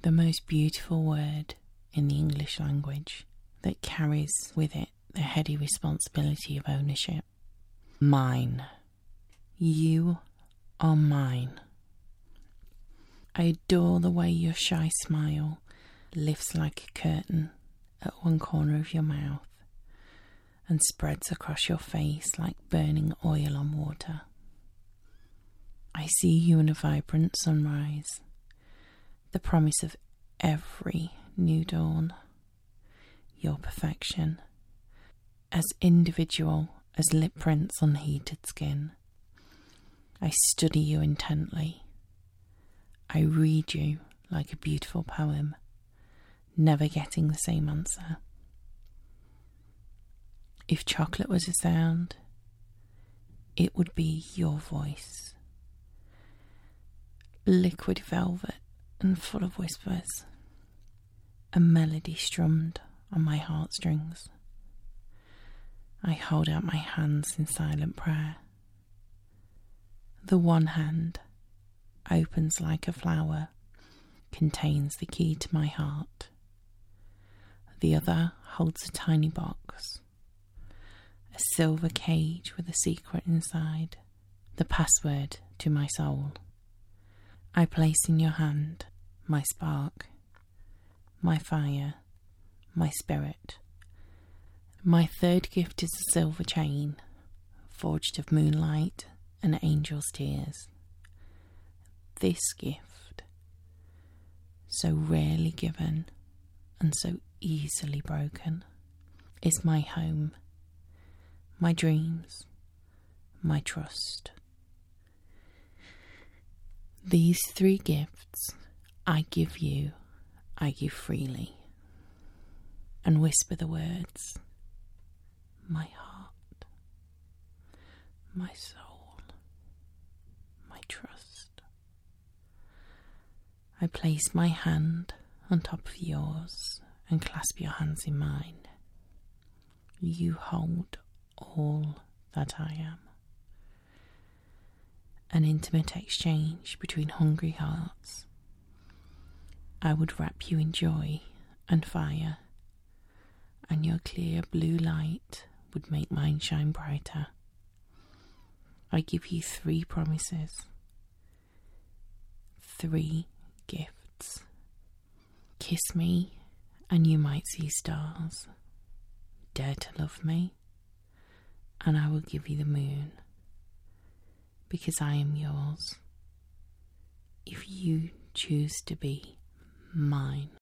the most beautiful word in the English language that carries with it the heady responsibility of ownership. Mine. You are mine. I adore the way your shy smile lifts like a curtain at one corner of your mouth and spreads across your face like burning oil on water. I see you in a vibrant sunrise, the promise of every new dawn, your perfection, as individual as lip prints on heated skin. I study you intently. I read you like a beautiful poem, never getting the same answer. If chocolate was a sound, it would be your voice. Liquid velvet and full of whispers, a melody strummed on my heartstrings. I hold out my hands in silent prayer. The one hand opens like a flower, contains the key to my heart. The other holds a tiny box, a silver cage with a secret inside, the password to my soul. I place in your hand my spark, my fire, my spirit. My third gift is a silver chain, forged of moonlight and angels' tears. This gift, so rarely given and so easily broken, is my home, my dreams, my trust. These three gifts I give you, I give freely, and whisper the words, my heart, my soul, my trust. I place my hand on top of yours and clasp your hands in mine. You hold all that I am. An intimate exchange between hungry hearts. I would wrap you in joy and fire, and your clear blue light would make mine shine brighter. I give you 3 promises, 3 gifts. Kiss me and you might see stars. Dare to love me and I will give you the moon, because I am yours if you choose to be mine.